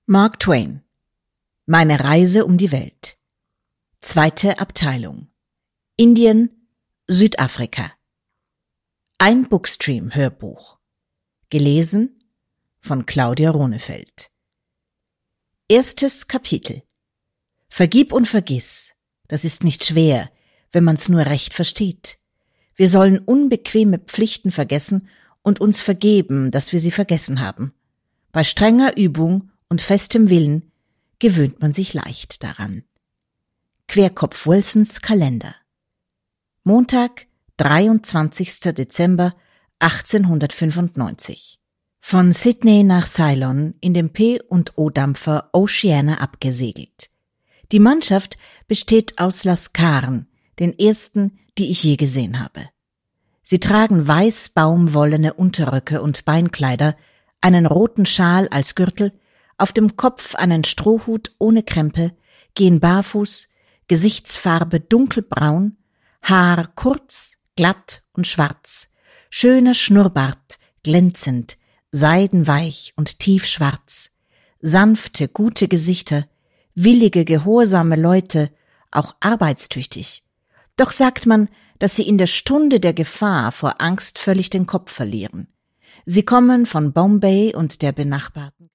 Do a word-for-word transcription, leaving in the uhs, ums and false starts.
Mark Twain. Meine Reise um die Welt. Zweite Abteilung. Indien, Südafrika. Ein Bookstream-Hörbuch. Gelesen von Claudia Rohnefeld. Erstes Kapitel. Vergib und vergiss. Das ist nicht schwer, wenn man's nur recht versteht. Wir sollen unbequeme Pflichten vergessen und uns vergeben, dass wir sie vergessen haben. Bei strenger Übung und festem Willen gewöhnt man sich leicht daran. Querkopf Wilsons Kalender. Montag, dreiundzwanzigster Dezember achtzehnhundertfünfundneunzig. Von Sydney nach Ceylon in dem P und O-Dampfer Oceana abgesegelt. Die Mannschaft besteht aus Laskaren, den ersten, die ich je gesehen habe. Sie tragen weiß baumwollene Unterröcke und Beinkleider, einen roten Schal als Gürtel, auf dem Kopf einen Strohhut ohne Krempe, gehen barfuß, Gesichtsfarbe dunkelbraun, Haar kurz, glatt und schwarz, schöner Schnurrbart, glänzend, seidenweich und tiefschwarz, sanfte, gute Gesichter, willige, gehorsame Leute, auch arbeitstüchtig. Doch sagt man, dass sie in der Stunde der Gefahr vor Angst völlig den Kopf verlieren. Sie kommen von Bombay und der benachbarten